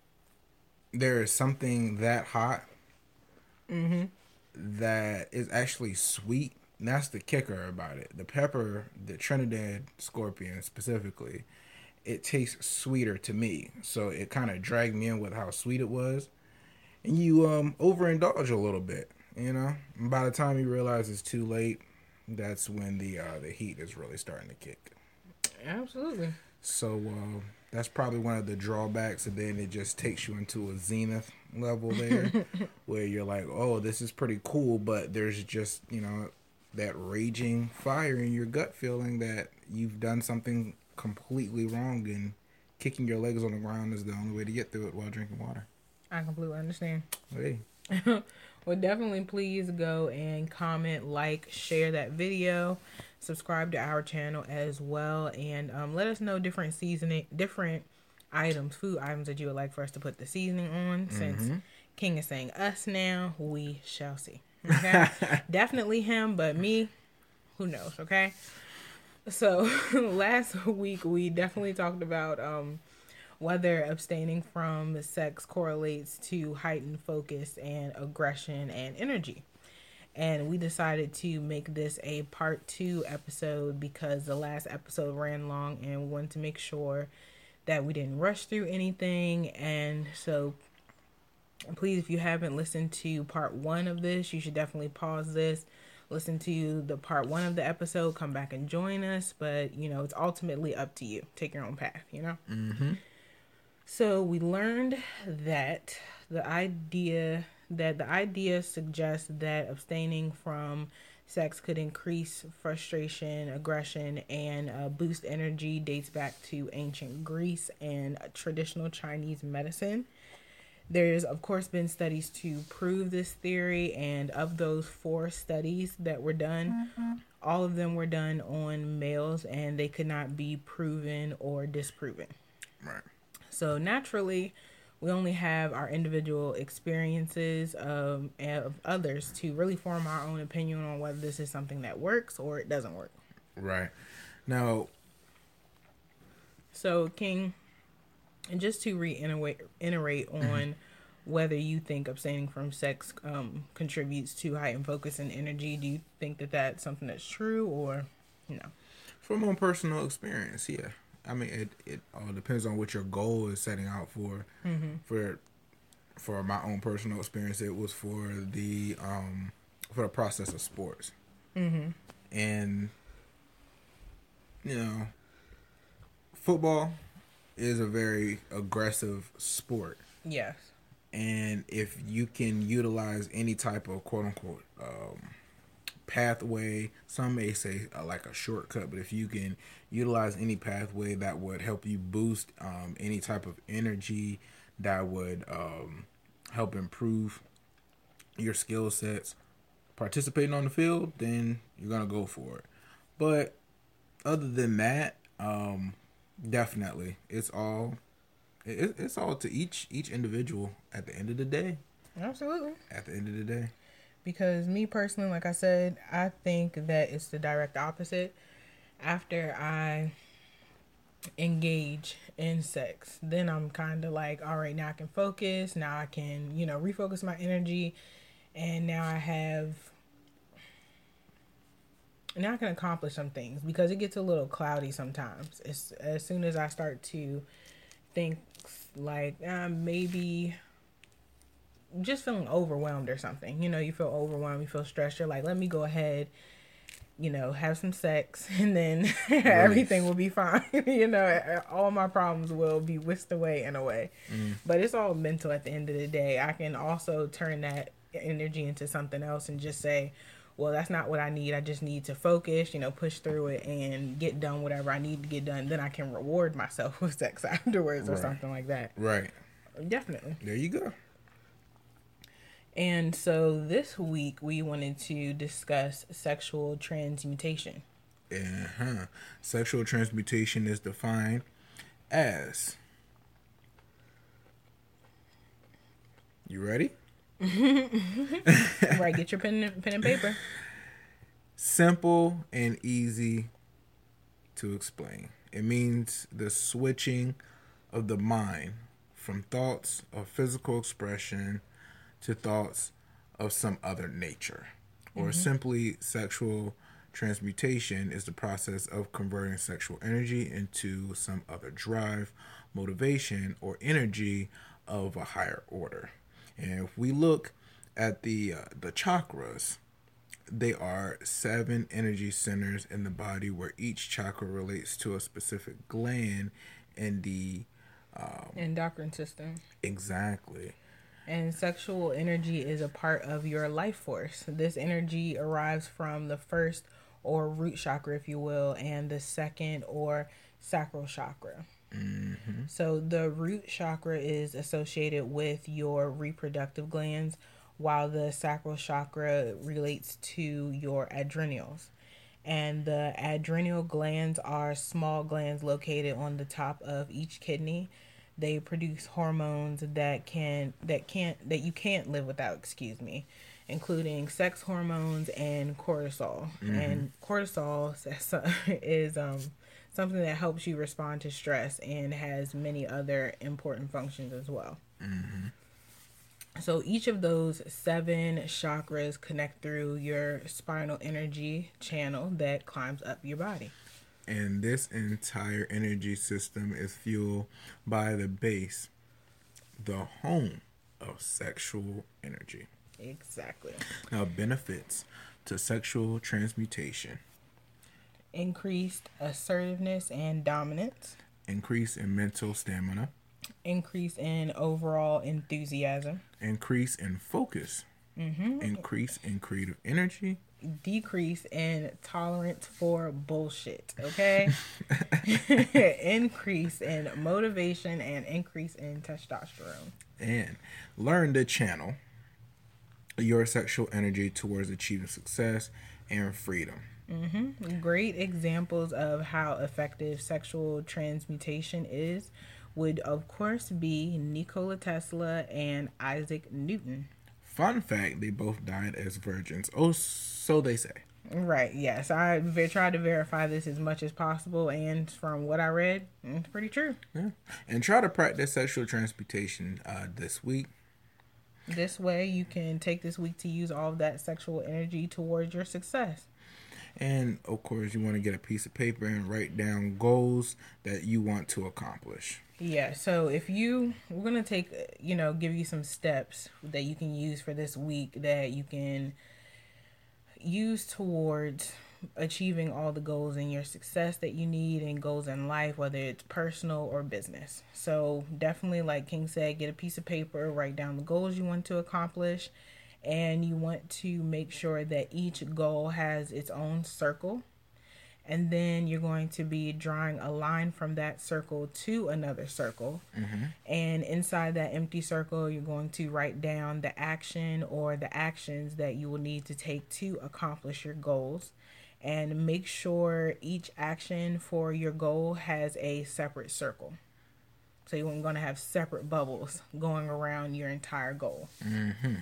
there is something that hot Mm-hmm. that is actually sweet. And that's the kicker about it. The pepper, the Trinidad Scorpion specifically, it tastes sweeter to me. So it kind of dragged me in with how sweet it was. And you um overindulge a little bit, you know? And by the time you realize it's too late, that's when the uh, the heat is really starting to kick. Absolutely. So uh, that's probably one of the drawbacks, and then it just takes you into a zenith level there, where you're like, oh, this is pretty cool, but there's just, you know, that raging fire in your gut feeling that you've done something completely wrong, and kicking your legs on the ground is the only way to get through it while drinking water. I completely understand. Hey. Well, definitely please go and comment, like, share that video, subscribe to our channel as well, and um, let us know different seasoning, different items, food items that you would like for us to put the seasoning on. Mm-hmm. Since King is saying us now, we shall see. Okay, definitely him, but me, who knows? Okay. So last week we definitely talked about um, whether abstaining from sex correlates to heightened focus and aggression and energy. And we decided to make this a part two episode because the last episode ran long and we wanted to make sure that we didn't rush through anything. And so please, if you haven't listened to part one of this, you should definitely pause this, listen to the part one of the episode, come back and join us. But, you know, it's ultimately up to you. Take your own path, you know? Mm-hmm. So we learned that the idea that the idea suggests that abstaining from sex could increase frustration, aggression, and uh, boost energy dates back to ancient Greece and traditional Chinese medicine. There's, of course, been studies to prove this theory, and of those four studies that were done, mm-hmm. all of them were done on males, and they could not be proven or disproven. Right. So naturally, we only have our individual experiences um, of others to really form our own opinion on whether this is something that works or it doesn't work. Right. Now, so King, and just to reiterate iterate on mm-hmm. whether you think abstaining from sex um, contributes to heightened focus and energy, do you think that that's something that's true or no? From my personal experience, yeah. I mean, it, it all depends on what your goal is setting out for. Mm-hmm. For for my own personal experience, it was for the um for the process of sports. Mm-hmm. And you know, football is a very aggressive sport. Yes. And if you can utilize any type of quote unquote um, pathway, some may say uh, like a shortcut, but if you can utilize any pathway that would help you boost um, any type of energy, that would um, help improve your skill sets, participating on the field, then you're gonna go for it. But other than that, um, definitely, it's all it, it's all to each each individual at the end of the day. Absolutely. At the end of the day. Because me personally, like I said, I think that it's the direct opposite. After I engage in sex, then I'm kind of like, all right, now I can focus. Now I can, you know, refocus my energy. And now I have, now I can accomplish some things because it gets a little cloudy sometimes. It's, as soon as I start to think like uh, maybe just feeling overwhelmed or something, you know, you feel overwhelmed, you feel stressed, you're like, let me go ahead, you know, have some sex and then right. everything will be fine. You know, all my problems will be whisked away in a way. Mm. But it's all mental at the end of the day. I can also turn that energy into something else and just say, well, that's not what I need. I just need to focus, you know, push through it and get done whatever I need to get done. Then I can reward myself with sex afterwards or right. something like that. Right. Definitely. There you go. And so this week we wanted to discuss sexual transmutation. Uh-huh. Sexual transmutation is defined as... You ready? Right, get your pen and, pen and paper. Simple and easy to explain. It means the switching of the mind from thoughts of physical expression to thoughts of some other nature. Or mm-hmm. simply, sexual transmutation is the process of converting sexual energy into some other drive, motivation, or energy of a higher order. And if we look at the uh, the chakras, they are seven energy centers in the body where each chakra relates to a specific gland in the um, endocrine system. Exactly. And sexual energy is a part of your life force. This energy arrives from the first or root chakra, if you will, and the second or sacral chakra. Mm-hmm. So the root chakra is associated with your reproductive glands, while the sacral chakra relates to your adrenals. And the adrenal glands are small glands located on the top of each kidney. They produce hormones that can that can't that you can't live without, excuse me, including sex hormones and cortisol. Mm-hmm. And cortisol is um something that helps you respond to stress and has many other important functions as well. Mm-hmm. So each of those seven chakras connect through your spinal energy channel that climbs up your body. And this entire energy system is fueled by the base, the home of sexual energy. Exactly. Now, benefits to sexual transmutation: increased assertiveness and dominance, increase in mental stamina, increase in overall enthusiasm, increase in focus, mm-hmm. increase in creative energy, decrease in tolerance for bullshit, okay? Increase in motivation and increase in testosterone. And learn to channel your sexual energy towards achieving success and freedom. Mm-hmm. Great examples of how effective sexual transmutation is would, of course, be Nikola Tesla and Isaac Newton. Fun fact, they both died as virgins. Oh, so they say. Right, yes. I ve- tried to verify this as much as possible, and from what I read, it's pretty true. Yeah. And try to practice sexual transmutation uh, this week. This way, you can take this week to use all of that sexual energy towards your success. And, of course, you want to get a piece of paper and write down goals that you want to accomplish. Yeah, so if you, we're going to take, you know, give you some steps that you can use for this week that you can use towards achieving all the goals in your success that you need and goals in life, whether it's personal or business. So definitely, like King said, get a piece of paper, write down the goals you want to accomplish, and you want to make sure that each goal has its own circle. And then you're going to be drawing a line from that circle to another circle. Mm-hmm. And inside that empty circle, you're going to write down the action or the actions that you will need to take to accomplish your goals. And make sure each action for your goal has a separate circle. So you're going to have separate bubbles going around your entire goal. Mm-hmm.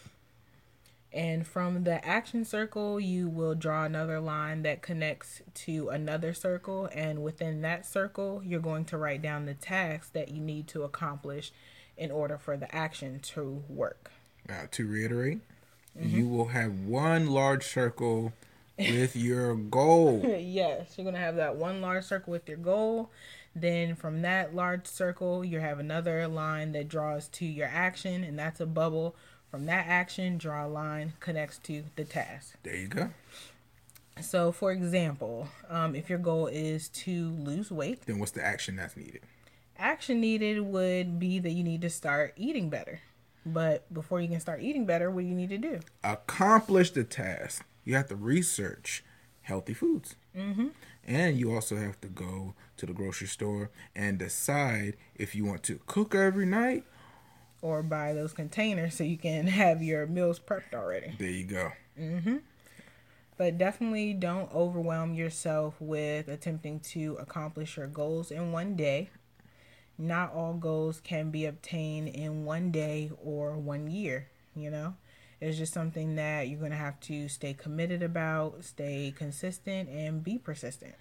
And from the action circle, you will draw another line that connects to another circle. And within that circle, you're going to write down the tasks that you need to accomplish in order for the action to work. Now, to reiterate, mm-hmm. you will have one large circle with your goal. Yes, you're going to have that one large circle with your goal. Then from that large circle, you have another line that draws to your action, and that's a bubble. From that action, draw a line, connects to the task. There you go. So, for example, um, if your goal is to lose weight, then what's the action that's needed? Action needed would be that you need to start eating better. But before you can start eating better, what do you need to do? Accomplish the task. You have to research healthy foods. Mm-hmm. And you also have to go to the grocery store and decide if you want to cook every night or buy those containers so you can have your meals prepped already. There you go. Mm-hmm. But definitely don't overwhelm yourself with attempting to accomplish your goals in one day. Not all goals can be obtained in one day or one year, you know? It's just something that you're going to have to stay committed about, stay consistent, and be persistent.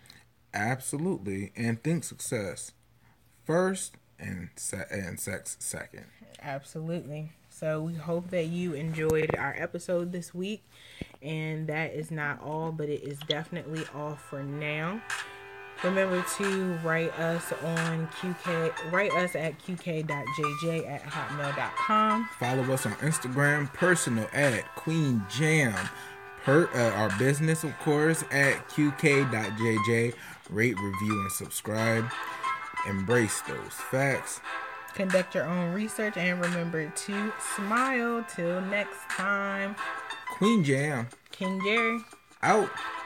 Absolutely. And think success first and se- and sex second. Absolutely. So we hope that you enjoyed our episode this week. And that is not all, but it is definitely all for now. Remember to write us on Q K, write us at q k dot j j at hotmail dot com. Follow us on Instagram, personal at Queen Jam. Per, uh, our business, of course, at q k dot j j. Rate, review, and subscribe. Embrace those facts. Conduct your own research and remember to smile. Till next time. Queen Jam. King Jerry. Out.